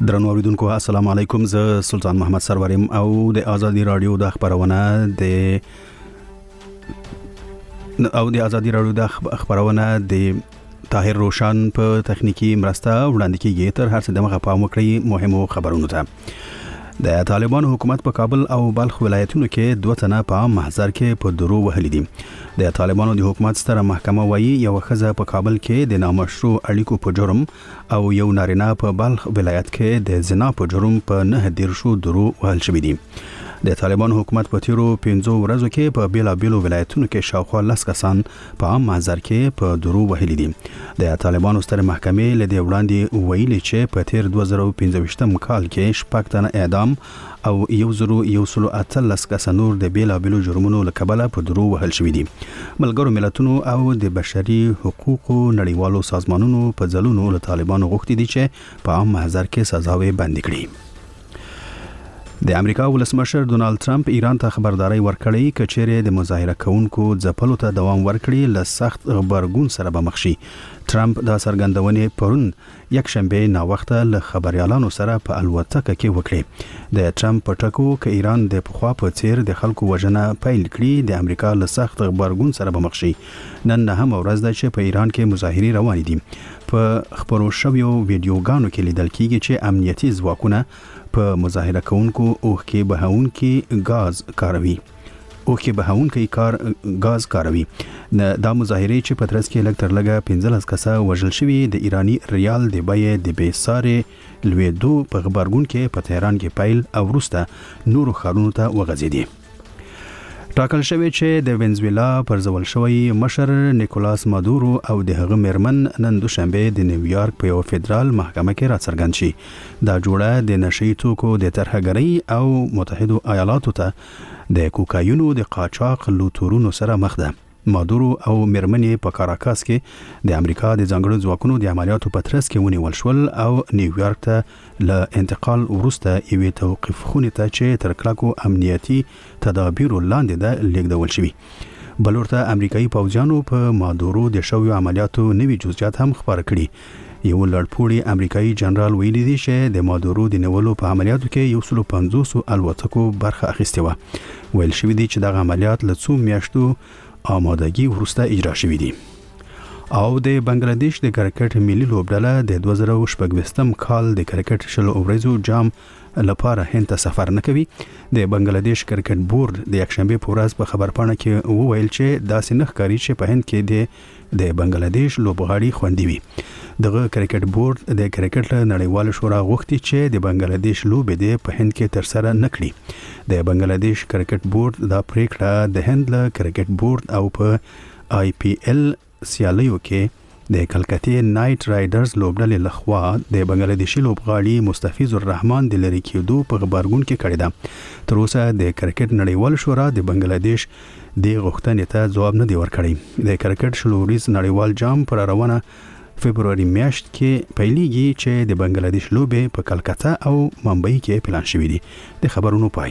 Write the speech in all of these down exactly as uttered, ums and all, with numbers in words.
درنو اوریدونکو السلام علیکم، زه سلطان محمد سرورم او د ازادي رادیو د خبرونه د او د ازادي رادیو د خبرونه د طاهر روشن په تخنیکی مرسته وړاندې کیږي. تر هر څه دمغه پام وکړئ مهمو خبرونو ته. د طالبانو حکومت په کابل او بلخ ولایتونو کې دوه تنه په محضر کې په درو وهلي دي. د طالبانو د حکومت ستره محکمه وایي یو ښځه په کابل کې د نامشروع اړیکو په جرم او یو نارینه په بلخ ولایت کې د زنا په جرم په نه دیرشو درو وهل شوي دي. د طالبانو حکومت په تیرو پنځو ورځو کې په بیلا بیلو ولایتونو کې شاوخوا لس کسان په عام محضر کې په درو وهلي دي. د طالبانو ستره محکمې له دې وړاندې ویلي چې په تیر دوه زره پنځه ویشت کال کې شپږ تنه اعدام او یو زرو یو سلو اتلس کس نور د بیلا بیلو جرمونو له کبله په درو وهل شوي دي. ملګرو ملتونو او د بشري حقوقو نړیوالو سازمانونو په ځلونو له طالبانو غوښتي دي چې په عام محضر کې سزاوي بندي کړي. د امریکا ولسمشر ډونالد ټرمپ ایران ته خبرداري ورکړې چې چیرې د مظاهره کوونکو ځپلو ته دوام ورکړي له سخت غبرګون سره به مخ شي. ټرمپ دا څرګندونې پرون یک شنبه نا وخته له خبريالانو سره په الوتکه کې وکړي. د ټرمپ په ټکو ک ایران د پخوا په څیر د خلکو وژنه پیل کړي د امریکا له سخت غبرګون سره به مخ شي. نن نه هم ورځ ده چې په ایران کې مظاهرې روان دي. په خبرو شویو ویډیوګانو کې لیدل کیږي چې امنیتي ځواکونه په مظاهره کوونکو اوخکې بهونکي غاز کاروي. اوخکې بهونکي کار غاز کاروي. دا مظاهره چې په ترڅ کې لږ تر لږه پنځلس کسه وژل شوي د ایرانی ریال د بیې د بیسارې لویدو په خبرګون کې په تهران کې پیل او وروسته نورو ښارونو ته وغځېدي. ټاکل شوی چې د وینزویلا پر ځول شوی مشر نیکولاس مادورو او د هغه میرمن نن دوشنبه د نیویارک په یو فدرال محکمه کې راڅرګند شي. دا جوړه د نشئی توکو د ترهګرۍ او متحده ایالاتو ته د کوکاینو د قاچاق لوټورونو سره مخ ده. مادورو او میرمنې په کاراکاس کې د امریکا د ځانګړو ځواکونو د عملیاتو په ترڅ کې ونیول شول او نیویارک ته له انتقال وروسته یوې توقیف خونې ته چې تر کلکو امنیتي تدابیرو لاندې ده لیږدول شوي. بل ورته امریکایي پوځیانو په مادورو د شویو عملیاتو نوي جزئیات هم خبر کړي. یو لړپوړي امریکایي جنرال ویلي دی چې د مادورو د نیولو په عملیاتو کې یو سل پنځوس الوتکو برخه اخیستې وه. ویل شوي دی چې دغه عملیات له څو میاشتو آمادگی وروسته اجرا شوی دي. او د بنگلاديش د کرکټ ملي لوبډله د دوه زره شپږ کال د کرکټ شلو ورځو جام لپاره هند ته سفر نه کوي. د بنگلاديش کرکټ بورډ د یکشنبه په ورځ په خبرپاڼه کې وویل چې داسې نه ښکاري چې په هند کې د د بنگلاديش لوبغاړي خوندي وي. دغه کرکټ بورډ د کرکټ نړیوال شورا غوښتي چې د بنگلاديش لوبې د په هند کې تر سره نه کړي. د بنگلاديش کرکټ بورډ دا پریکړه د هند له کرکټ بورډ او په آی پی ایل سیالیو کې د کلکتې نایټ رایډرز لوبډلې لخوا د بنگلاديشي لوبغاړي مستفیض الرحمن د لری کېدو په خبرګون کې کړی ده. تر اوسه د کرکټ نړیوال شورا د بنگلاديش د غوښتنې ته ځواب نه دی ورکړی. د کرکټ شلوريز نړیوال جام پر روانه فبرवरी میاشت کې پیلېږي چې د بنگلاديش لوبې په کلکته او ممبئی کې پلان شوې دي. د خبرونو پای.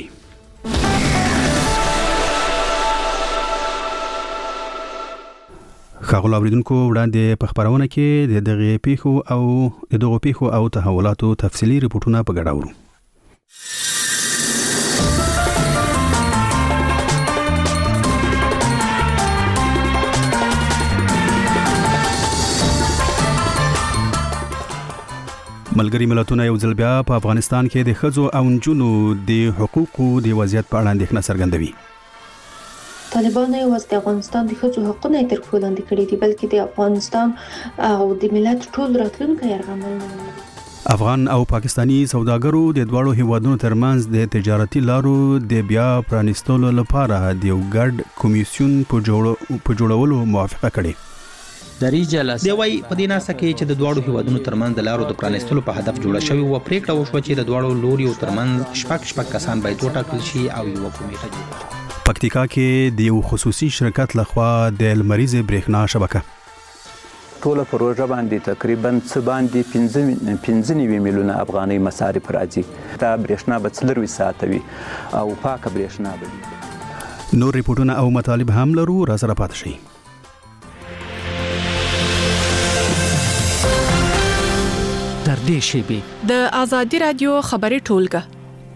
خاغل اوریدونکو وړاندې په خبرونه کې د دغه پیښو او د دغه پیښو او تحولاتو تفصیلی ریپورتونه په ګډه اورو. ملګری ملتونه یو ځل بیا په افغانستان کې د ښځو او نجونو د حقوقو د وضعیت په اړه اندېښنه څرګندوي. طالبان یوازې د افغانستان د ښځو حقونه تر پښو لاندې کړي دي، بلکې د افغانستان او د ملت ټول راتلونکی یرغمل نه لري. افغان او پاکستانی سوداګرو د دواړو هیوادونو ترمنځ د تجارتي لارو د بیا پرانیستلو لپاره د یو ګډ کمیسیون په جوړولو موافقه کړې. دری جلسه دی وای په دې ناسه کې چې د دواړو هیوادونو ترمنځ د لارو د پرانیستلو په هدف جوړه شوی و. پریکړه وشوه چې د دواړو لوري ترمنځ شپږ شپږ کسان باید وټاکل شي او یو کمیټه جوړه شي. پکتیکا کې د یو خصوصي شرکت لخوا د لمریز برېښنا شبکه ټوله پروژه باندې تقریبا څه باندې پنځه نوي میلیونه افغانۍ مصارف راځي. دا برېښنا به څلروي ساعته وي او پاکه برېښنا به وي. نور ریپورتونه او مطالب هم لرو، را سره پاتې شئ. در نږدې شي. د ازادي رادیو خبري ټولګه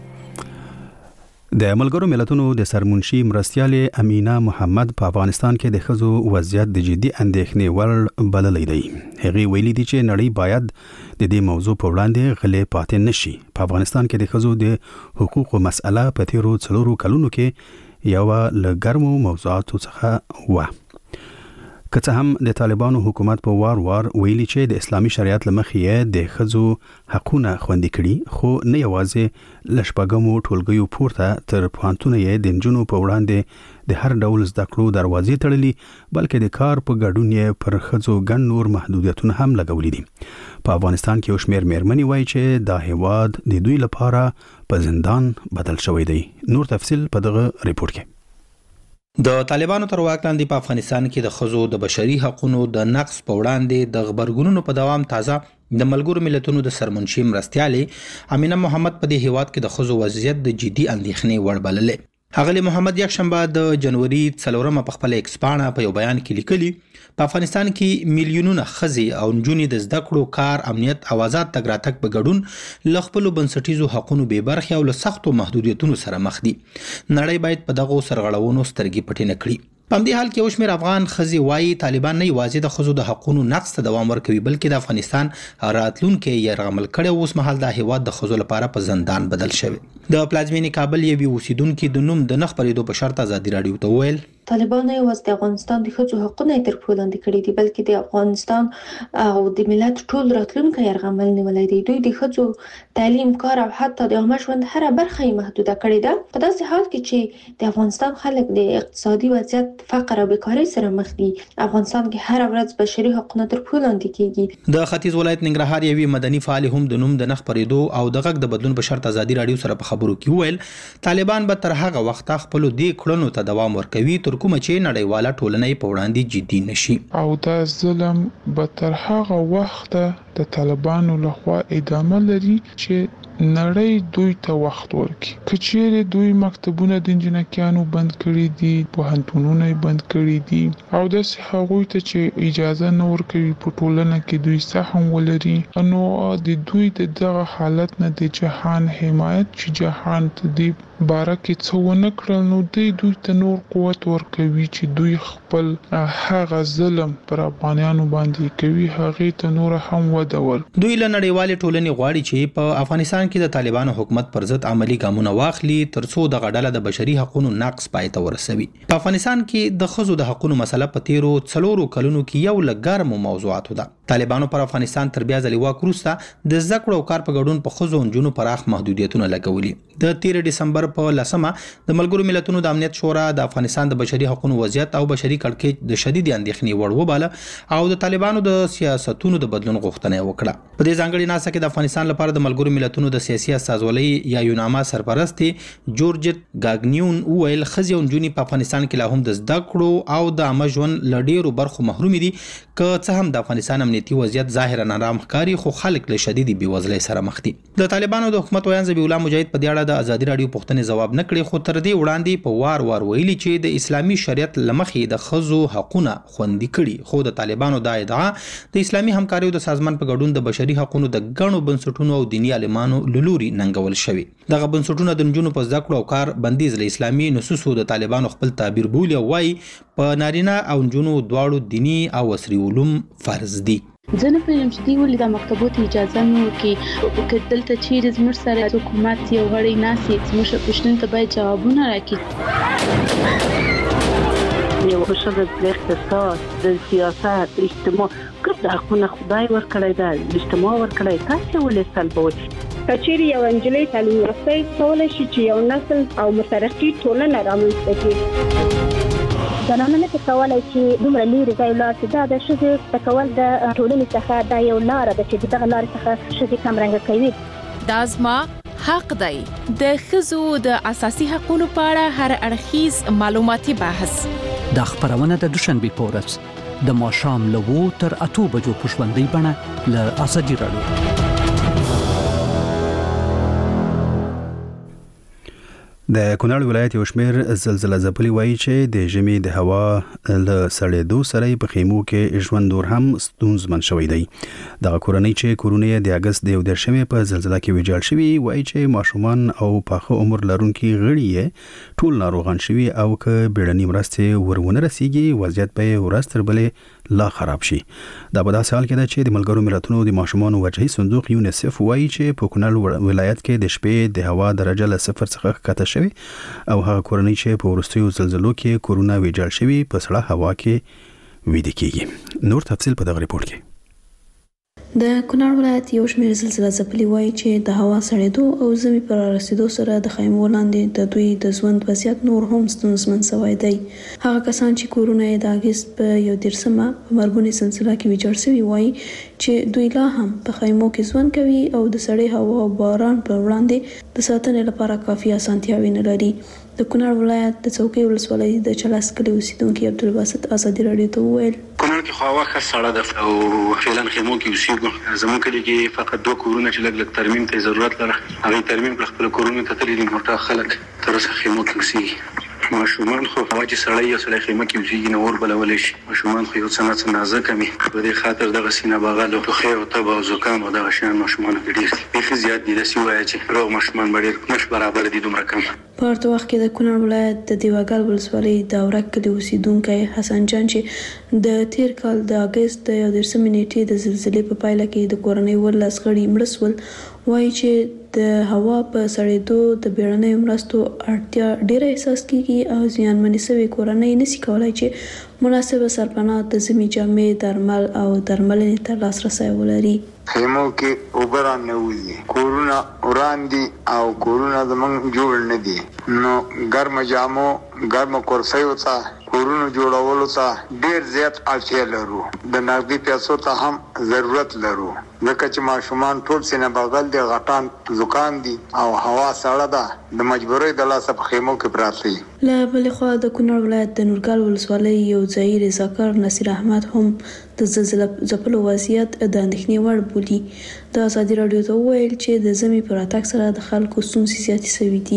د ملګرو ملتونو د سرمنشي مرستیالې امینا محمد په افغانستان کې د ښځو وضعیت د جدي اندېښنې وړ بللی دی. هغې ویلي دي چې نړۍ باید د دې موضوع په وړاندې غلې پاتې نشي. په افغانستان کې د ښځو د حقوقو مسأله په تیرو څلورو کلونو کې یو له ګرمو موضوعاتو څخه وه. که څه هم د طالبانو حکومت په وار وار ویلي چې د اسلامي شریعت لمخې د ښځو حقونه خوندي کړي، خو نه یوازې له شپږمو ټولګیو پورته تر پوهنتونه یې د نجونو په وړاندې د هر ډول زده کړو دروازې تړلي، بلکې د کار په ګډون یې پر ښځو ګڼ نور محدودیتونه هم لګولي دي. په افغانستان کې یو شمېر مېرمنې وایي چې دا هیواد د دوی لپاره په زندان بدل شوی دی. نور تفصیل په دغه ریپورت کې. د طالبانو تر واک لاندې په افغانستان کې د ښځو د بشري حقوقو د نقض په وړاندې د غبرګونونو په دوام تازه د ملګرو ملتونو د سرمنشي مرستیالې امینا محمد په دې هیواد کې د ښځو وضعیت د جدي اندېښنې وړ بللې. ښاغلي محمد یکشنبه د جنوري څلورمه په خپل ایکس پاڼه په یو بیان کې لیکلي، په افغانستان کې میلیونونه ښځې او نجونې د زده کړو، کار، امنیت او آزاد تګ راتګ په ګډون له خپلو بنسټیزو حقونو بې برخې او له سختو محدودیتونو سره مخ دي. نړۍ باید په دغو سرغړونو سترګې پټې نه کړي. په همدې حال کې یو شمېر افغان ښځې وایي طالبان نه یوازې د ښځو د حقونو نقض ته دوام ورکوي، بلکې د افغانستان راتلونکی یې یرغمل کړی. اوس مهال دا هیواد د ښځو لپاره په زندان بدل شوی. د پلازمینې کابل یوې اوسیدونکي د نوم د نه خپرېدو په شرط ازادي راډیو ته وویل، طالبان نه یوازې د افغانستان د ښځو حقونه تر پښو لاندې کړي دي، بلکې د افغانستان او د ملت ټول راتلونکی یرغمل نیولی دی. دوی د ښځو تعلیم، کار او حتی د عامه ژوند هره برخه یې محدوده کړې ده. په داسې حال کې چې د افغانستان خلک د اقتصادي وضعیت، فقر او بیکارۍ سره مخ دي، افغانستان کې هر ورځ بشري حقونه تر پښو لاندې کیږي. د ختیځ ولایت ننګرهار یوې مدني فعال هم د نوم د نه خپرېدو او د غږ د بدلون په شرط ازادي راډیو سره په خبرو کې وویل، طالبان به تر هغه وخته خپل دې کړنو ته دوام ورکوي تر کومه چې نړیواله ټولنه په وړاندې جدي نشي، او دا ظلم به تر هغه وخته د طالبانو لخوا ادامه لري چې نړۍ دوی ته وخت ورکړي. که چیرې دوی مکتبونه د انجینرانو بند کړي دي، پوهنتونونه بند کړي دي، او داسې هغوی ته چې اجازه نه ورکوي په ټولنه کې دوی سهم ولري، نو د دوی د دغه حالت نه د جهان حمایت چې جهان ته دی باره کې څه ونه کړل، نو دوی دوی ته نور قوت ورکوي چې دوی خپل هغه ظلم پر افغانانو باندې کوي هغې ته نور هم وده ورکړي. دوی له نړیوالې ټولنې غواړي چې په افغانستان کې د طالبانو حکومت پر ضد عملی ګامونه واخلي ترڅو دغه ډله د بشري حقوقو نقض پای ته ورسوي. په افغانستان کې د ښځو د حقوقو مسله په تیرو څلورو کلونو کې یو له ګرمو موضوعاتو ده. طالبانو پر افغانستان تر بیا ځلې واک وروسته د زده کړو او کار په ګډون په ښځو او نجونو پراخ محدودیتونه لګولي. د تیر ډسمبر په لسمه د ملګرو ملتونو د امنیت شورا د افغانستان د بشري حقوقو وضعیت او بشري کړکېچ د شدید اندېښنې وړ وباله او د طالبانو د سیاستونو د بدلون غوښتنه وکړه. په دې ځانګړي ناسه کې د افغانستان لپاره د ملګرو ملتونو د سیاسي استازولۍ یا یوناما سرپرست جورجت گاګنیون وویل، ښځې او نجونې په افغانستان کې لا هم د زده کړو او د عامه ژوند له ډېرو برخو محروم دي. که څه هم د افغانستان امنیتي وضعیت ظاهرا نارام ښکاري، خو خلک له شدید بېوزلۍ سره مخ دي. د طالبانو د حکومت ویان ذبیح الله مجاهد په دې اړه د ازادي راډیو پوښتنې ځواب نه کړي، خو تر دې وړاندې په وار وار ویلي چې د اسلامي شریعت له مخې د ښځو حقونه خوندي کړي. خو د طالبانو دا ادعا د اسلامي همکاریو د سازمان په ګډون د بشري حقوقو د ګڼو بنسټونو او دیني عالمانو له لوري ننګول شوي. دغه بنسټونه د نجونو په زده کړو او کار بندیز له اسلامي نصوصو د طالبانو خپل تعبیر بولي او وایي په نارینه او نجونو دواړو دیني او عصري علوم فرض دي. زه نه پوهېږم چې دوی ولې دا مکتبو ته اجازه نه ورکوي. که دلته چیرې زموږ سره حکومت یو غړی ناست وي، زموږ پوښتنو ته باید جوابونه راکړي. یو ښځه د اقتصاد، د سیاست، اجتماع ګډ حقونه خدای ورکړی ده، اجتماع ورکړی، تاسې ولې سلبوئ؟ که چیرې یو نجلۍ تعلیم یافته کولی شي چې یو نسل او مترقي ټولنه رامنځته کړي. زنانه نه کولی چې دومره لرې ځای ولاړ شي. دا د ښځې زده کول د ټولنې څخه دا یو لاره ده چې دغه لارې څخه ښځې کمرنګه کوي. دا زما حق دی. د ښځو د اساسي حقوقو په اړه هر اړخیز معلوماتي بحث دا خبرونه د دوشنبه په ورځ د ماښام له اوو تر اتو بجو په ژوندۍ بڼه له ازادي راډیو. د کونړ ولایت یو شمېر زلزلہ ځپلي وایي چې د ژمي د هوا له سړېدو سره په خیمو کې ژوند نور هم ستونزمن شوی دی. دغه کورنۍ چې کورونه د اگست د یو دېرشمې په زلزلہ کې ویجاړ شوي وایي چې ماشومان او پاخه عمر لرونکي غړي یې ټول ناروغان شوي او که بیړنۍ مرستې ورونه رسیږي وضعیت به ورځ تر بلې لا خراب شي. دا په داسې حال کې ده چې د ملګرو ملتونو د ماشومانو وجهي صندوق یونیسف وایي چې په کونړ ولایت کې د شپې د هوا درجه له صفر څخه ښکته شوې او هغه کورنۍ چې په وروستیو زلزلو کې کورونه ویجاړ شوي په سړه هوا کې ویده کیږي. نور تفصیل په دغه ریپورت کې. د کونړ ولایت یو شمېر زلزلہ ځپلي وایي چې د هوا سړېدو او ژمي پر رسیدو سره د خیمو لاندې د دوی د ژوند وضعیت نور هم ستونزمن شوی دی. هغه کسان چې کورونه یې د اګست په یو دېرشمه په مرګونې زلزلہ کې ویجاړ شوي وایي چې دوی لا هم په خیمو کې ژوند کوي او د سړې هوا او باران پر وړاندې د ساتنې لپاره کافي اسانتیاوې نه لري. د کونړ ولایت د څوکۍ ولسوالۍ د چلاس کلي اوسیدونکي عبدالباسط ازادي راډیو ته وویل کونړ کې خو هوا ښه سړه ده او فعلا خیمو کې اوسېږو. زموږ کلي کې فقط دوه کورونه چې لږ لږ ترمیم ته ضرورت لري هغه ترمیم کړل. خپل کورونه ته تللي دي موټر خلک تر اوسه خیمو کې اوسېږي. ماشومان خو هوا چې سړی یا سړی خیمه کې اوسېږي نو اور بلولی شي. ماشومان خو یو څه نه څه نازکه وي په دې خاطر دغه سینه بغل او ټوخی او تبه او زکام او دغه شیان ماشومانو کې ډېر دي. بیخي زیات دي. داسې ووایه چې روغ ماشومان به ډېر نش برابر دي دومره کم. په ورته وخت کې د کونړ ولایت د دیواګل ولسوالۍ د اورک کلي اوسیدونکی حسن جان چې د تیر کال د اګست د یو دېرشمې نیټې د زلزلې په پایله کې د کورنۍ ولس غړي مړه شول وایي چې د هوا په سړېدو د بیړنیو مرستو اړتیا ډېره احساس کیږي او زیانمنې شوې کورنۍ نشي کولای چې مناسبه سرپناه د ژمي جامې درمل او درملنې ته لاسرسی ولري. خیمو کې اوبه را نه وځي کورونه وران دي او کورونه زموږ جوړ نه دي نو ګرمه جامو ګرمه کرسیو ته کورونو جوړولو ته ډېر زیات اړتیا لرو. د نغدي پیسو ته هم ضرورت لرو ځکه چې ماشومان ټول سینه بغل دي غټان زکام دي او هوا سړه ده د مجبورۍ د لاسه په خیمو کې پراته دي. له بلې خوا د کونړ ولایت د نورګل ولسوالۍ یو ځایي رضاکار نصیر احمد هم د زلزلہ ځپلو وضعیت د اندېښنې وړ بولي. د ازادي راډیو ته وویل چې د ژمي په راتګ سره د خلکو ستونزې زیاتې شوي دي.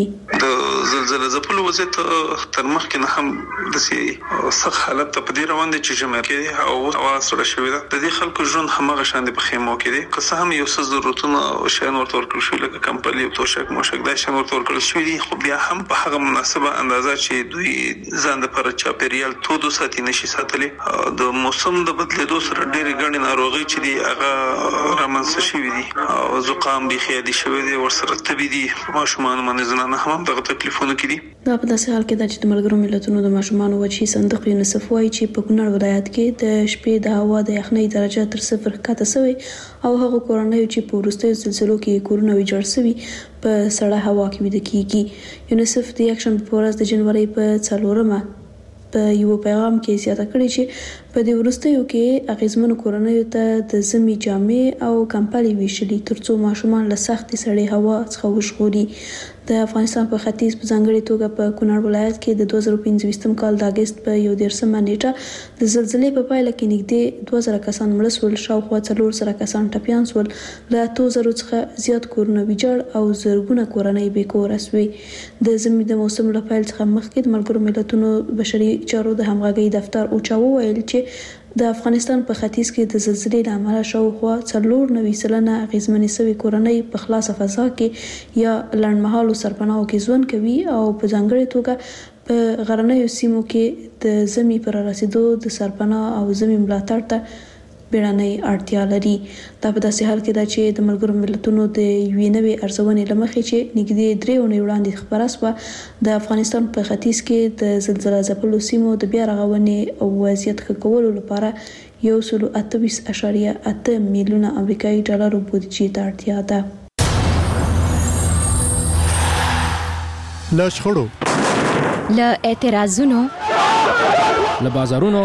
د زلزلہ ځپلو وضعیت تر مخکې نه هم داسې سخت حالت ته په دې روان دی چې ژمی کې او هوا سړه شوې ده. د دې خلکو ژوند هماغه شان دی په خیمو کې دی. که څه هم یو څه ضرورتونه او شیان ورته ورکړل شوي لکه کمپلي او توشک موشک دا شیان ورته ورکړل شوي دي خو بیا هم په هغه مناسبه اندازه چې دوی ځان دپاره چاپېریال تود وساتي نشي ساتلی. د موسم د بدلېدو سره ډېرې ګڼې ناروغۍ چې دي هغه رامنځته شوي دي او زکام بیخي عادي شوی دی ورسره تبې دي. ماشومان باندې زنانه هم دغه تکلیفونه کې دي. دا په داسې حال کې ده چې د ملګرو ملتونو د ماشومانو وجهي صندوق یونیسف وایي چې په کونړ ولایت کې د شپې د هوا د یخنۍ درجه تر صفر ښکته شوې او هغه کورنۍ چې په وروستیو زلزلو کې کورونه ویجاړ شوي په سړه هوا کې ویده کیږي. یونیسف د یکشنبې په ورځ د جنورۍ په څلورمه په یو پیغام کې زیاته کړې چې په دې وروستیو کې اغیزمنو کورنیو ته د ژمي جامې او کمپلې ویشلي ترڅو ماشومان له سختې سړې هوا څخه وژغوري. د افغانستان په ختیځ په ځانګړې توګه په کونړ ولایت کې د دوه زره پنځه کال د اګست په یو دېرشمه نیټه د زلزلې په پایله کې نږدې دوه زره کسان مړه شول. شاوخوا څلور زره کسان ټپیان شول. له اتو زرو څخه زیات کورونه ویجاړ او زرګونه کورنۍ بې کوره شوې. د ژمي د موسم له پیل څخه مخکې د ملګرو ملتونو بشري چارو د همغږۍ دفتر اوچا وویل چې د افغانستان په ختیځ کې د زلزلې له امله شاوخوا څلور نوي سلنه اغیزمنې شوې کورنۍ په خلاصه فضا کې یا لنډمهالو سرپناهو کې ژوند کوي او په ځانګړې توګه په غرنیو سیمو کې د ژمي پر رسیدو د سرپناه او ژمي ملاتړ ته بیړنۍ اړتیا لري. دا په داسې حال کې ده چې د ملګرو ملتونو د یوې نوې ارزونې له مخې چې نږدې درې اونۍ وړاندې خپره شوه د افغانستان په ختیځ کې د زلزلہ ځپلو سیمو د بیا رغونې او وضعیت ښه کولو لپاره یو سل اته ویشت اعشاریه اته میلیونه امریکایي ډالرو بودیجې ته اړتیا ده. له شخړو له اعتراضونو له بازارونو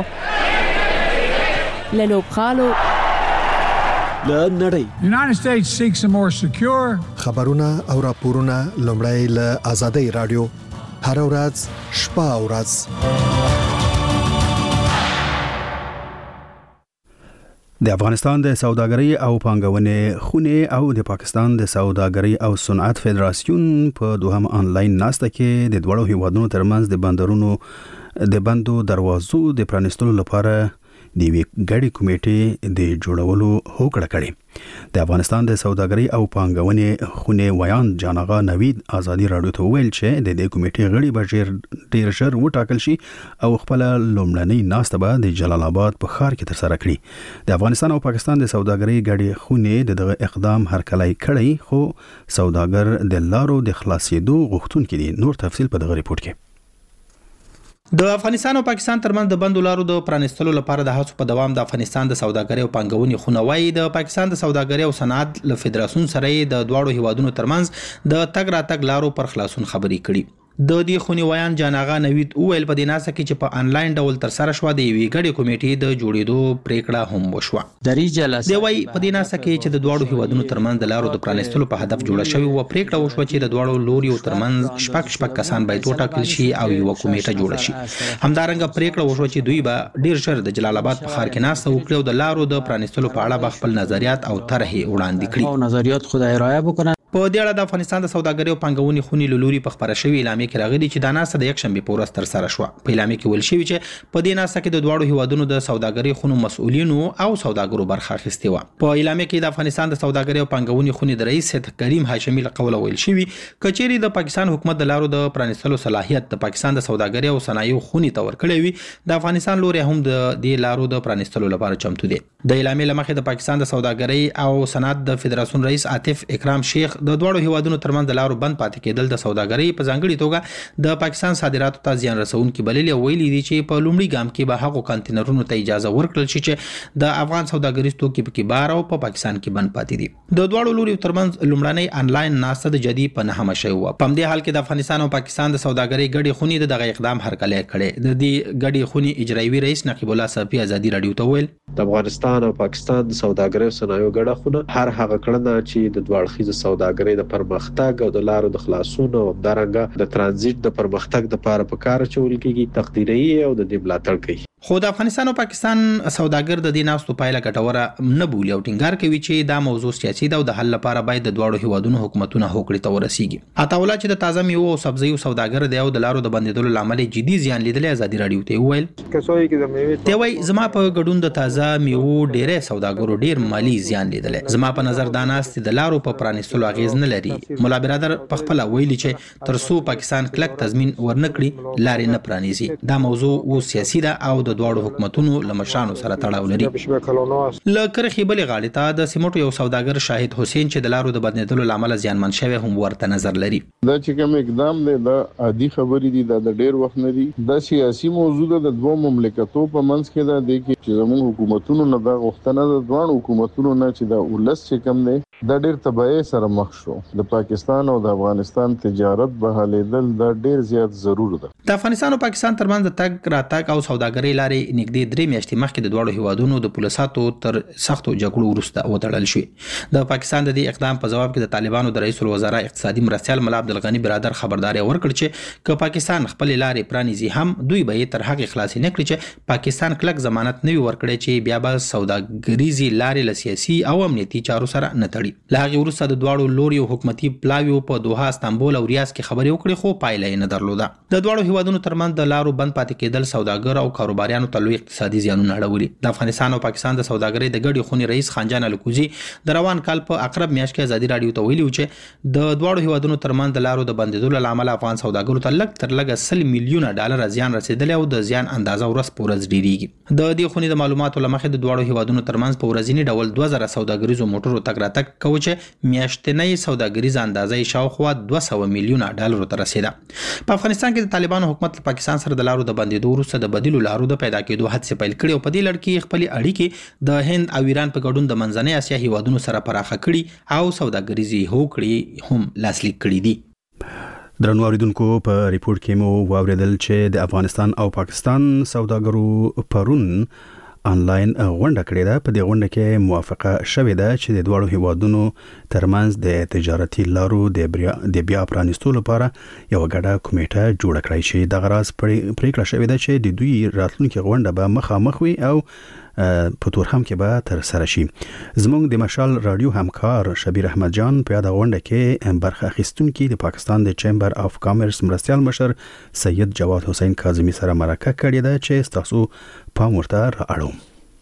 له لوبغالو له نړۍ United States seeks a more secure خبرونه او راپورونه لومړی له آزادۍ رادیو هر ورځ شپه او ورځ د افغانستان د سوداګرۍ او پانګونې خونې او د پاکستان د سوداګرۍ او صنعت فدراسیون په دوهم آنلاین ناسته کې د دوړو هیوادونو ترمنځ د بندرونو د بندو دروازو د پرانیستلو لپاره د وی ګډي کمیټې د جوړولو هوکړه کړې. د افغانستان د سوداګرۍ او پانګونې خونې ویان جانغا نوید ازادي راډیو ته ویل چې د دې کمیټې غړي به ډیر ژر وټاکل شي او خپل لومړنۍ ناسته به د جلال آباد په ښار کې تر سره کړي. د افغانستان او پاکستان د سوداګرۍ ګډي خونې د دغه اقدام هرکلی کړی، خو سوداګر د لارو د خلاصېدو غوښتونکي دي. نور تفصیل په دغه ریپورت کې. د افغانستان او پاکستان ترمنځ د بندو لارو د پرانیستلو لپاره د هڅو په دوام د افغانستان د سوداګرۍ او پانګونې خونه وایي د پاکستان د سوداګرۍ او صنعت له فدراسیون سره د دواړو هیوادونو ترمنځ د تګ راتګ لارو پر خلاصون خبرې کړي. د دې خونی ویان جانغا نوید اویل په دیناسه کې چې په انلاین ډول تر سره شو د وی ګډي کمیټې د جوړېدو پریکړه هم وشوه. درې جلسه دی وای په دیناسه کې چې د دواړو هیوادونو ترمنځ د لارو د پرانیستلو په هدف جوړه شوی و پریکړه وشوه چې د دواړو لوري ترمنځ شپږ شپږ کسان باید وټاکل شي او یو کمیټه جوړه شي. همدارنګه پریکړه وشوه چې دوی به ډیر ژر د جلال آباد په ښار کې ناسته وکړي او د لارو د پرانیستلو په اړه خپل نظریات او طرحې وړاندې کړي. او نظریات خدای رایه وکړي. په دې اړه د افغانستان د سوداګرۍ او پانګونې خونې لوري په خبره شوی اعلامیه کې راغلي چې د ناسه د یک شنبه په ورځ تر سره شو. په اعلامیه کې ویل شوی چې په دې ناسه کې د دواړو هیوادونو د سوداګرۍ خونو مسؤلینو او سوداګرو برخه اخیستې و. په اعلامیه کې د افغانستان د سوداګرۍ او پانګونې خونې د رئیس کریم هاشمي له قوله ویل شوی کچېری د پاکستان حکومت د لارو د پرانیستلو صلاحیت د پاکستان د سوداګرۍ او صنایعو خونې ته ورکړی وي، د افغانستان لوري هم د دې لارو د پرانیستلو لپاره چمتو دي. د اعلامیه لمخې د پاکستان د سوداګرۍ او صنعت د فدراسیون رئیس عاطف اکرام شیخ د دواړو هیوادونو ترمنځ د لارو بند پاتې کېدل د سوداګرۍ په ځانګړي توګه د پاکستان صادراتو ته زیان رسونکي بللي ویلي دي چې په لومړي ګام کې به هغو کانټینرونو ته اجازه ورکړل شي چې د افغان سوداګریز توکي په کې بار او په پاکستان کې بند پاتې دي. د دواړو لوري ترمنځ لومړنۍ انلاین ناسته د جدي په نهمه شوی و. په همدې حال کې د افغانستان او پاکستان د سوداګرۍ ګډي خونې د دغه اقدام هرکلی کړي. د دې ګډي خونې اجرایي رئیس نقیب الله صافي ازادي راډیو ته ویل د افغانستان او پاکستان د سوداګرۍ او صنایعو ګډه خونه هر هغه کړنه چې د دوه اړخیزه سوداګرۍ د پرمختګ او د لارو د خلاصون او همدارنګه د ترانزیت د پرمختګ لپاره په کار اچول کېږي تقدیري او د دې ملاتړ کوي. خو د افغانستان او پاکستان سوداګر د دې ناستو پایله ګټوره نه بولي او ټینګار کوي چې دا موضوع سیاسي ده او د حل لپاره باید د دواړو هیوادونو حکومتونه هوکړې ته ورسیږي. عطاوالله چې د تازه میوو او سبزیو سوداګر دی او د لارو د بندیدلو لامل جدي زیان لیدلې ازادي راډیو ته ویل دی وای زما په ګډون د تازه میوو ډېرې سوداګرو ډېر مالی زیان لیدلې. زما په نظر دا ناست د لارو په پرانیستلو اغیز نه لري. مولا برادر په خپل ویلي چې ترڅو پاکستان کلک تضمین ورنکړي لارې نه پرانیزي. دا موضوع و سیاسي ده او د دواړو حکومتونو لمشانو سره تړاو لري. لکه خېبل غاړې ته د سیمټو یو سوداګر شاهد حسین چې د لارو د بدنېدلو لامل زیانمن شوی هم ورته نظر لري. دا چې کوم اقدام دی دا عادي خبرې دي، دا د ډېر وخت نه دي. دا سیاسي موضوع ده د دوه مملکتو په منځ کې دا دی چې زموږ حکومتونو نه دا غوښتنه ده دوه حکومتونو نه چې دا ولس چې کوم دی دا ډېر تبعی سره مخ شو. د پاکستان او د افغانستان تجارت بهالېدل دا ډېر زیات ضرور ده. د افغانستان او پاکستان ترمنځ د تګ راتګ او سوداګرۍ لارې نږدې درې میاشتې مخکې د دواړو هیوادونو د پولیساتو تر سختو جګړو وروسته وتړل شوې. د پاکستان د دې اقدام په جواب کې د طالبانو د رئیس الوزرا اقتصادي مرستیال ملا عبدالغني برادر خبرداري ورکړ چې که پاکستان خپل لارې پرانیزي هم دوی به یې تر هغې خلاصې نه کړي چې پاکستان کلک ضمانت نه وي ورکړی چې بیا به سوداګریزي لارې له سیاسي او امنیتي چارو سره نه تړي. له هغې وروسته د دواړو لوري حکومتي پلاویو په دوحه، استانبول او ریاض کې خبرې وکړې خو پایله یې نه درلوده. د دواړو هیوادونو ترمنځ د لارو بند پاتې کېدل سوداګر او کاروباریانو ته لوی اقتصادي زیانونه اړولي. د افغانستان او پاکستان د سوداګرۍ د ګډي خونې رئیس خانجان الکوزي د روان کال په اقرب میاشت کې ازادي راډیو ته ویلي چې د دواړو هیوادونو ترمنځ د لارو د بندیدلو لامل افغان سوداګرو ته لږ تر لږه سل میلیونه ډالر زیان رسیدلی او د زیان اندازه ورځ په ورځ ډیریږي. د دې خونې د معلوماتو له مخې د دواړو هیوادونو ترمنځ په ورځني ډول دوه زره سوداګریزو موټرو تګ راتګ کوي چې میاشتنۍ سوداګریزه اندازه یې شاوخوا دوه سوه میلیونه ډالرو ته رسیده. په افغانستان کې د طالبانو حکومت پاکستان سره د لارو د بندیدو وروسته د بدیلو لارو د پیدا کېدو هڅې پیل کړي او په دې لړ کې خپل اړیکې د هند او ایران په ګډون د منځنۍ اسیا هیوادونو سره پراخه کړي او سوداګریزي هوکړې هم لاسلیک کړي دي. درنو اوریدونکو په ریپورت کې مو واوریدل چې د افغانستان او پاکستان سوداګرو پرون آنلاین غونډه کړې ده. په دې غونډه کې موافقه شوې ده چې د دوه هیوادونو ترمنځ د تجارتي لارو د بیا پرانیستلو لپاره یو غډه کمیټه جوړ کړای شي. د غراض پریکړه شوې ده چې د دوی راتلونکي غونډه به مخامخ وي او په تورخم کې به تر سره شي. زموږ د مشال رادیو همکار شبیر احمد جان په یاد غونډه کې برخه اخیستونکي د پاکستان د چیمبر اف کامرس مرستیال مشر سید جواد حسین کاظمی سره مرکه کړې ده چې تاسو پام ورته راړو.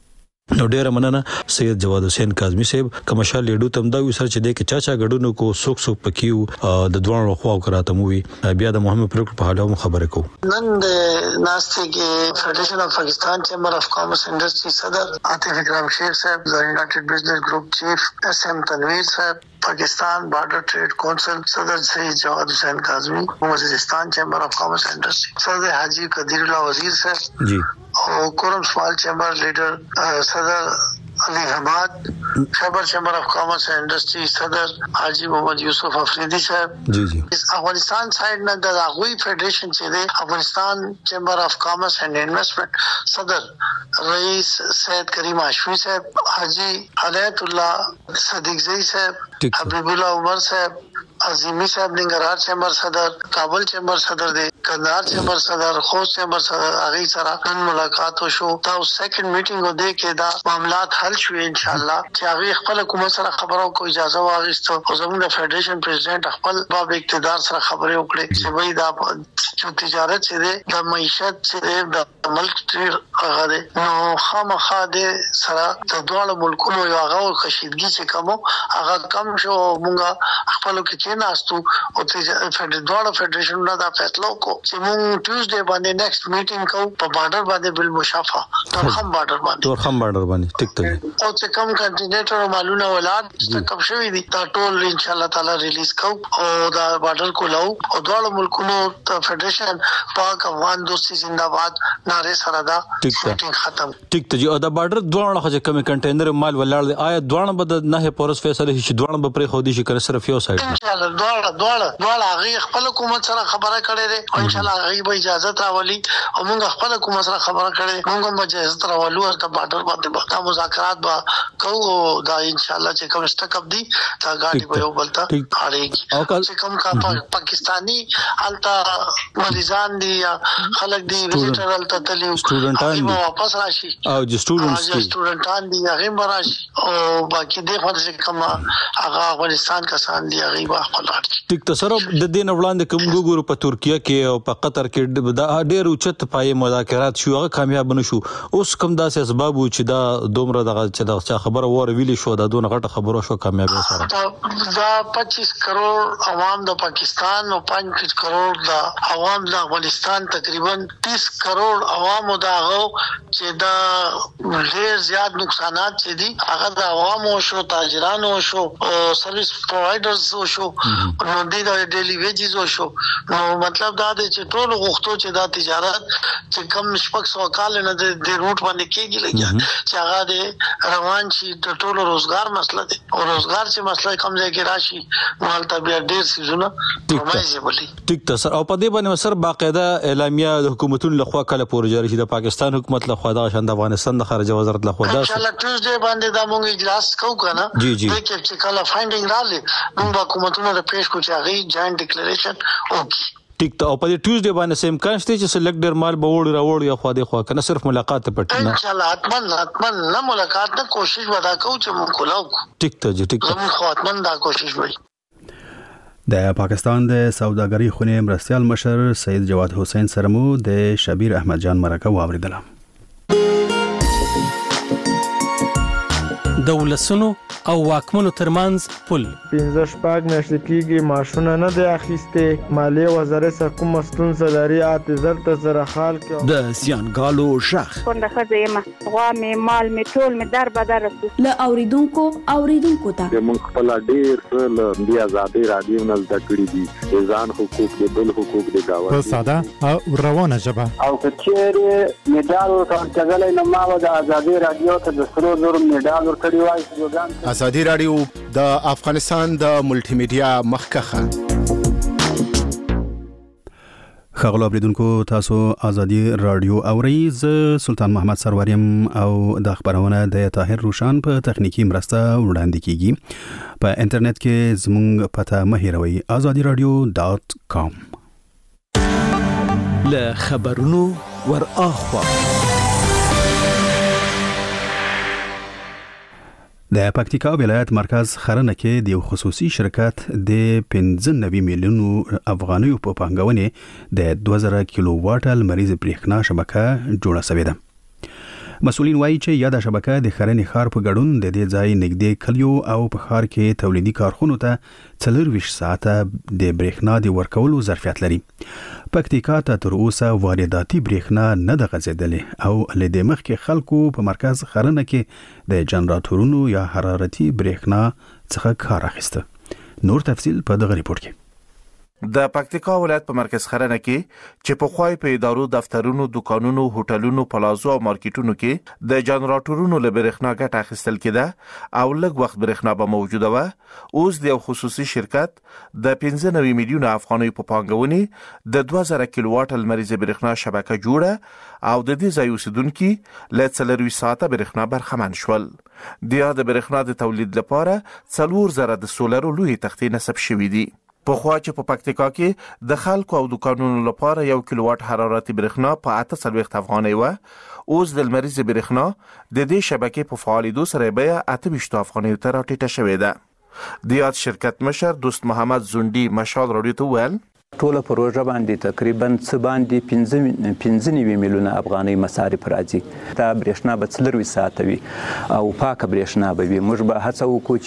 نو ډیره مننه سید جواد حسین کاظمی صاحب. کمشال لیډو تم دا وسر چې د کې چاچا غډونو کو سوک سوک پکیو د دوه خو کراته موي بیا د محمد پروک په حاله خبره کو. نن د ناشته کې فدریشن اف پاکستان چیمبر اف کامرس انډستری صدر عاطف اکرام شیخ صاحب، د یونایټډ بزنس گروپ چیف اس ایم تنویر صاحب، پاکستان بارڈر ٹریڈ کونسل صدر سید جواد حسین کاظمی، وزیرستان چیمبر اف کامرس انڈسٹری صدر حاجی قدیر اللہ وزیر صاحب جی، اور کورم سمال چیمبر لیڈر صدر علی حماد، خیبر چیمبر اف کامرس انڈسٹری صدر حاجی محمد یوسف افریدی صاحب جی جی. افغانستان سائیڈ نه د هغوی فدریشن چې دی افغانستان چیمبر اف کامرس اینڈ انویسٹمنٹ صدر رئیس سید کریم هاشمی صاحب، حاجی عنایت الله صدیق زئی صاحب، حبیب الله عمر صاحب، عظیمی صاحب ننګرهار چیمبر صدر، کابل چیمبر صدر دی، کندهار چیمبر صدر، خوست چیمبر صدر، هغه سره نن ملاقات وشو. دا سیکنډ میټینګ و دی کې دا معاملات حل شوي ان شاء الله چې هغه خپل حکومت سره خبرو کو اجازه واغسته او زموږ د فدریشن پریزیدنت خپل باب اقتدار سره خبرې وکړي چې وای دا چې تجارت چې دی د معیشت چې دی د ملک تیر هغه دی نو خامخا د سره د دوه ملکونو یو هغه کشیدګي چې کوم هغه کم شو. مونږ خپل کې چې ناستو او د دوه فدریشن نه دا فیصله کو چې مونږ ټیوزډے باندې نیکسټ میټینګ کوو په بارډر باندې بل مشافه تورخم بارډر باندې تورخم بارډر باندې ټیک ته او چې کوم کنټینیټر او مالونه ولاد تکم شوی دي دا ټول ان شاء الله تعالی ریلیز کوو او دا بارډر کو لاو او دوه ملکونو ته فدریشن پاک افغان دوستي زنده‌باد ناره سره دا میټینګ ختم ټیک ته. او دا بارډر دوه خو کوم کنټینر مال ولاد آیا دوه به نه پورس فیصله شي دوه به پرې خو دي شي کنه صرف یو سایډ ان شاء الله دوه دوه دوه هغه خپل حکومت سره خبره کړې ده او ان شاء الله هغه به اجازه راولي او موږ خپل حکومت سره خبره کړې موږ هم اجازه راولو او د بارډر باندې دا مذاکرات به کوو. دا ان شاء الله چې کوم سټکپ دي دا غاډي به یو بلته اړيږي چې کوم کا پاکستانی التا مریضان دي یا خلک دي وزټر التا تلي سټوډنټان واپس راشي او د سټوډنټس دي سټوډنټان دي هغه راشي او باقي د فرض کوم هغه افغانستان کسان دي هغه به خپل ټیک ته سره د دین وړاندې کوم ګورو په ترکیه کې او په قطر کې دا ډېر اوچت پای مذاکرات شو هغه کامیاب نشو. اوس کوم داسې اسباب چې دا دومره دغه چې دا خبره وره ویلي شو دا دونه غټه خبره شو کامیاب سره دا پچیس کروڑ عوام د پاکستان او پنځه کروڑ د عوام د افغانستان تقریبا تیس کروڑ عوام داغو چې دا ډېر زیات نقصانات چې دي هغه د عوامو شو تاجرانو شو سرویس پرووایډرز شو نو د ډیلی ویجز شو. نو مطلب دا دی چې ټول غوښتو چې دا تجارت چې کم شپږ سوه کال نه د روټ باندې کېږي لګیا چې هغه د روان شي د ټولو روزګار مسله دی او روزګار چې مسله کم ځای کې راشي نو هلته بیا ډېر څیزونه پرومایز بولي. ټیک ته سر او په دې باندې سر باقاعده اعلامیه د حکومتونو لخوا کله پورې جاری شي د پاکستان حکومت لخوا دا شان د افغانستان د خارجه وزارت لخوا دا ان شاء الله ټیوزډے باندې دا موږ اجلاس کوو کنه جی جی چې کله فایندینګ رالي موږ حکومتونو ته پیش کوو چې هغه جاینټ ډیکلیریشن وکړي. ټیک ته او په دې ټیوزډے باندې سیم کان شته چې سلیکټ ډیر مال به وړ راوړ یا خو دې خو کنه صرف ملاقات ته پټ نه ان شاء الله اتمن اتمن نه ملاقات نه کوشش ودا کوو چې موږ کولاو. ټیک ته جی ټیک ته موږ خو اتمن دا کوشش وکړو. د پاکستان د سوداګرۍ خونې مرستیال مشر سید جواد حسین سره مو د شبیر احمد جان مرکه واوریدله. د ولسونو او واکمنو ترمنځ پل پنځه شپږ میاشتې کېږي معاشونه نه دی اخیستې مالیې وزارت کومه ستونزه لري اته زر ته زره خال کې د زیانګالو شخ کونډه ښځه یم غوا مې مال مې ټول مې در بدر له اوریدونکو اوریدونکو ته موږ خپل ډېر څه له دې ازادي رادیو نه زده کړي دي ځان حقوق دي بل حقوق دي دا په ساده او روانه ژبه او کچېره میډال ورکړل نو ما د ازادي رادیو ته د سرو زر میډال ورکړی وای. ازادي رادیو د افغانستان د ملټي میډیا مخکخه خغلو اوریدونکو تاسو ازادي رادیو اورئ ز سلطان محمد سروریم او د خبرونه د طاهر روشان په تخنیکی مرسته وړاندې کیږي. په انټرنیټ کې زموږ پته مه هیروئ azadi radio dot com. له خبرونو ور اخوا د پکتیکا ولایت مرکز خرنه کې د خصوصي شرکت د پنځه نوي میلیونو افغانیو په پانګونې د دوه زره کیلو واټ لمریز برېښنا شبکه جوړه شوې ده. مسؤلین وایي چې یاده شبکه د خرنې ښار په ګډون د دې ځای نږدې کلیو او په ښار کې تولیدي کارخونو ته څلورویشت ساعته د برېښنا د ورکولو ظرفیت لري. پکتیکا ته تر اوسه وارداتي برېښنا نه ده غځېدلې او له دې مخکې خلکو په مرکز خرنه کې د جنراتورونو یا حرارتي برېښنا څخه کار اخیسته. نور تفصیل په دغه ریپورت کې. د پکتیکا ولایت په مرکز خرنه کې چې په خوای په ادارو، دفترونو، دکانونو، هوټلونو، پلازو او مارکیټونو کې د جنراتورونو له برېښنا ګټه اخیستل کېده او لږ وخت برېښنا به موجوده و. اوس د یو خصوصي شرکت د پنځه نوي میلیونه افغانیو په پانګونې د دوه زره کیلو واټ لمریز برېښنا شبکه جوړه او د دې ځای اوسیدونکو له څلورویشت ساعته برېښنا برخمن شول. د یاد برېښنا د تولید لپاره څلور زره د سولرو لوی تختې نصب شوې دي. په خوا چې په پکتیکا کې د خلکو او دکانونو لپاره یو کیلو واټ حرارتي برېښنا په اته څلوېښت افغانۍ و، اوس د لمریز برېښنا د دې شبکې په فعالیدو سره بیه اته ویشت افغانۍ ته راټیټه شوې ده. د یاد شرکت مشر دوست محمد زونډي مشال راډیو ته ویل ټوله پروژه باندې تقریبا څه باندې پنځه پنځه نوي میلیونه افغانۍ مصارف راځي. دا برېښنا به څلورویشت ساعته وي او پاکه برېښنا به وي. موږ به هڅه وکړو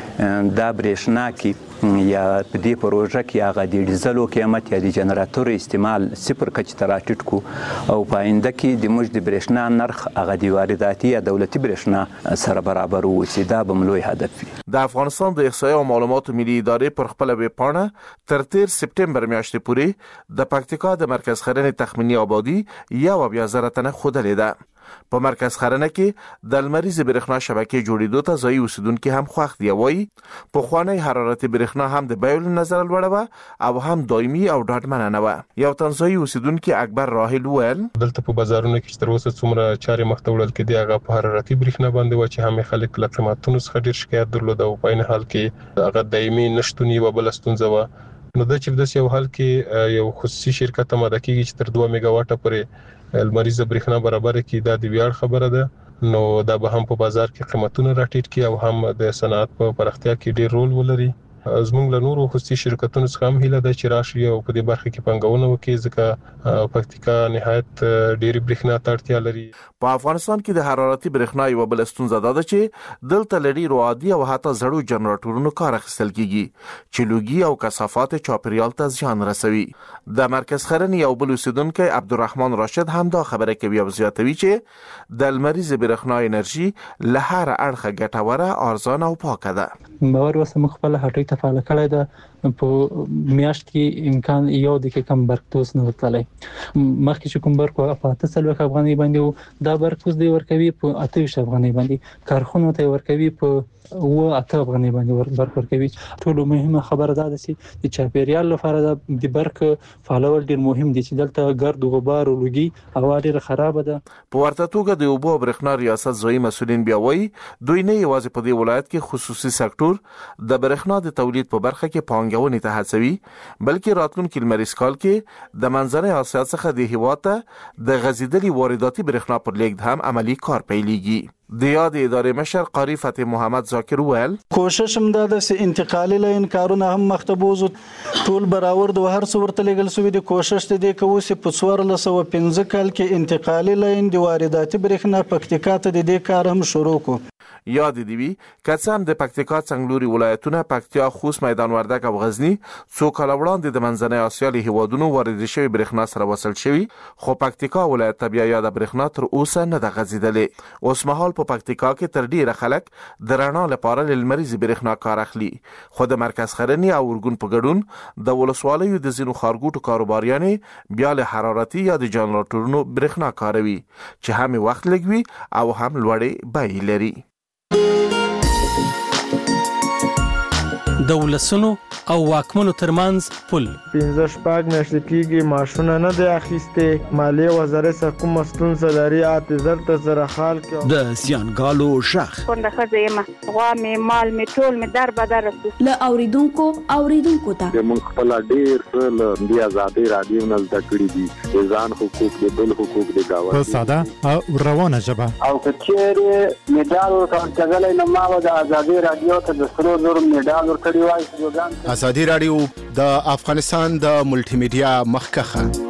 چې دا برېښنا کې یا په دې پروژه کې هغه د ډیزلو قیمت یا د جنراتور استعمال صفر کچې ته راټیټ کړو او په آینده کې د موږ د برېښنا نرخ هغه د وارداتي یا دولتي برېښنا سره برابر ووسي. دا به لوی هدف وي. د افغانستان د احصایې او معلوماتو ملي ادارې پر خپل ویب پاڼه تر تیر سپټمبر میاشتې پورې د پکتیکا د مرکز خرنې تخمینی آبادی یو بیا زره تنه ښودلې ده. په مرکز خرنه کې د لمریز برېښنا شبکې جوړېدو ته ځایي اوسیدونکو هم خوښ دي. وایي پخوانی حرارتي برېښنا هم د بیو له نظره لوړه وه او هم دایمي او ډاډمنه نه وه. یو تن ځایي اوسیدونکو اکبر راحل وویل دلته په بازارونو کې تر اوسه څومره چارې مخ ته وړل کېدې هغه په حرارتي برېښنا باندې و چې هم خلک له قیمتونو څخه ډېر شکایت درلود او په عین حال کې هغه دایمي نشتون یې بله ستونزه وه. نو د چې د یو حال کې یو خصوصي شرکت آماده کیږي چې تر دوه میگا واټه پورې لمریز برېښنا برابر کړي. دا د ویاړ خبره ده. نو دا به هم په بازار کې قیمتونه راټیټ کړي او هم د صنعت په پراختیا کې ډېر رول ولري. زموږ له نورو خصوصي شرکتونو څخه هم هیله ده چې راشي او په دې برخه کې پانګونه وکړي ځکه پکتیکا نهایت ډېری برېښنا ته اړتیا لري. په افغانستان کې د حرارتي برېښنا یو بل ستونزه ده چې دلته لري روادي او حتی زړو جنراتورونو کار اخیستل کیږي چې لوګي او کثافات چاپیریال ته زیان رسوي. د مرکز خرن یو بل اوسیدونکو عبدالرحمن راشد هم دا خبره کوي او زیاتوي چې د لمریز برېښنا انرژي له هر اړخه ګټوره، ارزانه او پاکه ده. باور وسه مخبل هټۍ ته فعال کړی ده په میاشت کې امکان یو د کې کم برکتوس نه وتلای. مخکې چې کوم برکو په اته څلوېښت افغانۍ باندې دا برکتوس دی ورکوي په اته ویشت افغانۍ باندې، کارخونو ته ورکوي په و اته افغانۍ باندې برک ورکوي. ټولو مهمه خبره ده چې د چاپیریال لپاره د برک فعالول ډیر مهم دي چې دلته ګرد او غبار او لوګي هوا ډیره خراب ده. په ورته توګه د اوبو برېښنا ریاست ځایي مسؤلین بیا وایي دوی نه یوازې په دې ولایت کې خصوصي سکتور د برېښنا د تولید په برخه کې پانګونې ته هڅوي، بلکې راتلونکي لمریز کال کې د منځنۍ اسیا څخه د هیواد ته د غځېدلي وارداتي برېښنا پر لیږد هم عملی کار پیلېږي. د یاد ادارې مشر قاری فتح محمد ذاکر ویل کوشش هم دا د انتقالي لاین کارونه هم مختبوز ټول برابر د هر څو ورته لګل سوي د کوشش د دې کوو چې په څوار لسو پنځه کال کې انتقالي لاین د وارداتي برېښنا پکتیکا ته د دې کار هم شروع کو. یاد دی وی کڅام د پکتیکا څنګلوري ولایتونه پکتیا، خوست، میدان وردګ او غزنی څو کال وړاندې د منځنۍ اسیا له هیوادونو وارد شوی برېښنا سره وصل شوی، خو پکتیکا ولایت بیا یاد برېښنا تر اوسه نه د غځیدلې. اوس مهال په پکتیکا کې تر ډیره خلک د رڼا لپاره لمریز برېښنا کار اخلي، خو د مرکز خرنی او ورګون په ګډون د ولسوالیو د زینو خارګوټو کاروباریانې بیا له حرارتي یا د جنراتورونو برېښنا کاروي چې هم وخت لګوي او هم لوړې بیې لري. د ولسونو او واکمنو ترمنځ پل. پنځه شپږ میاشتې کېږي معاشونه نه دی اخیستې. مالیې وزارت څخه کومه ستونزه لري اته زر ته سره حال کړي. د زیانګالو غږ کونډه ښځه یم، غوا مې مال مې ټول مې در بدر رسو. له اوریدونکو اوریدونکو ته موږ خپل ډېر څه له دې ازادي رادیو نه زده کړي دي. د ځان حقوق د بل حقوق د گاوند په ساده او روانه ژبه. او کچېرې میډال ورکړل نو ما د ازادي رادیو ته د سرو زرو میډال ورکړی وای. ازادي رادیو د افغانستان د ملټي میډیا مخکخه